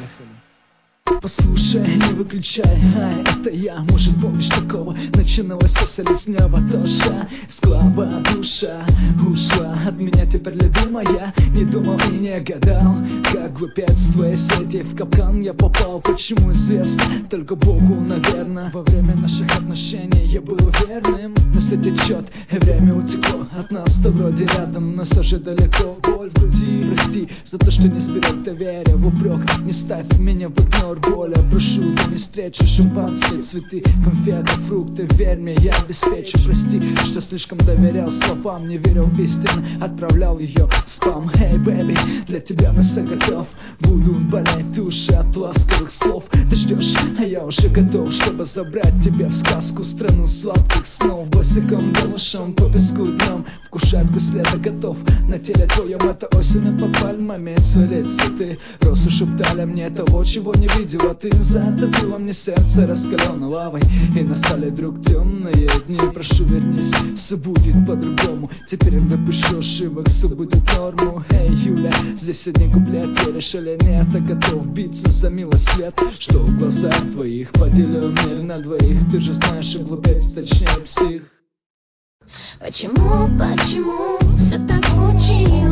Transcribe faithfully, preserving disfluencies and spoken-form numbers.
Послушай, не выключай, ай, это я, может помнишь такого? Начиналось со селезнева тоже. Склава душа ушла от меня теперь любимая. Не думал и не гадал, как глупец в твоей сети в капкан я попал. Почему известно только Богу, наверное. Во время наших отношений я был верным, но все течет, и время утекло от нас. То вроде рядом, но все же далеко. Боль в груди, прости за то, что не сберег доверия. В упрек не ставь меня в игнор. Воля, прошу, ты не встречу шампанские, цветы, конфеты, фрукты. Верь мне, я обеспечу. Прости, что слишком доверял словам, не верил в истину, отправлял ее в спам. Эй, бэби, для тебя на все готов. Буду болеть души от ласковых слов. Ты ждешь, а я уже готов, чтобы забрать тебя в сказку, страну сладких снов. Босиком голышом по песку днем, вкушать вкус лета готов. На теле твоем это осень под пальмами цвели цветы. Росы шептали мне того, чего не видел. А ты затопила мне сердце раскаленной лавой. И настали вдруг темные дни. Прошу, вернись, все будет по-другому. Теперь я напишу ошибок, все будет норму. Эй, Юля, здесь одни куплет. Веришь или нет, я готов биться за милый свет, что в глазах твоих поделю мир на двоих. Ты же знаешь, и глупец, точнее псих. Почему, почему все так случилось?